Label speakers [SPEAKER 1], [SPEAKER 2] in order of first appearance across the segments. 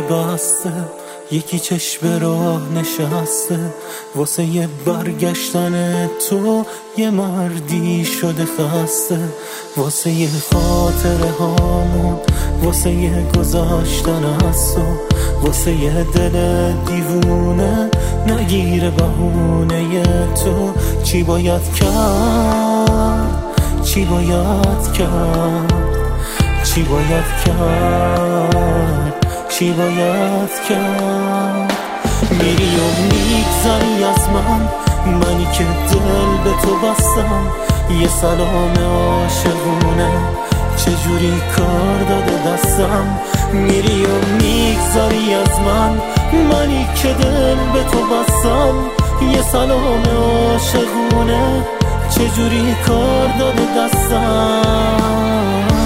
[SPEAKER 1] بسته، یکی چشم راه نشسته، واسه یه برگشتن تو یه مردی شده خسته، واسه یه خاطره هامون، واسه یه گذاشتن از تو، واسه یه دل دیوونه نگیره بهونه تو. چی باید کرد، چی باید کرد، چی باید کرد، چی باید کرد؟ میری و میگذری از من، منی که دل به تو بستم، یه سلام عاشقونه چجوری کار داده دستم. میری و میگذری از من، منی که دل به تو بستم، یه سلام عاشقونه چجوری کار داده دستم.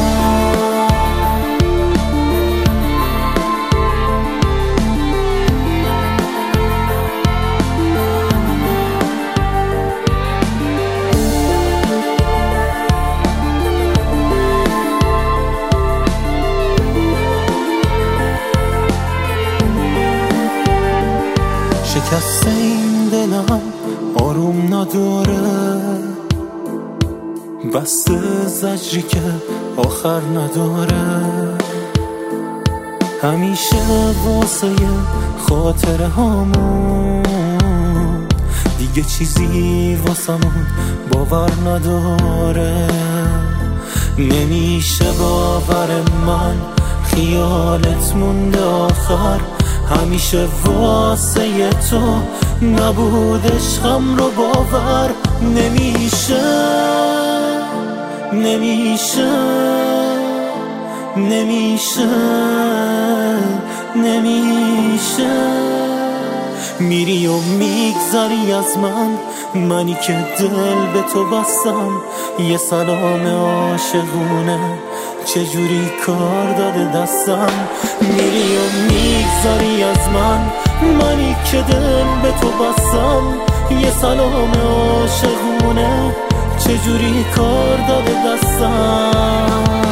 [SPEAKER 1] شکسته این دلم آروم نداره، بسته زجری که آخر نداره، همیشه واسه خاطره هامون دیگه چیزی واسمون باور نداره. نمیشه باور من خیالت مونده آخر، همیشه واسه تو نبود عشقم رو باور. نمیشه نمیشه نمیشه نمیشه. میری و میگذری از من، منی که دل به تو بستم، یه سلام عاشقونه چجوری کار داده دستم. میری و میگذری از من، منی که دل به تو بستم، یه سلام عاشقونه چجوری کار داده دستم.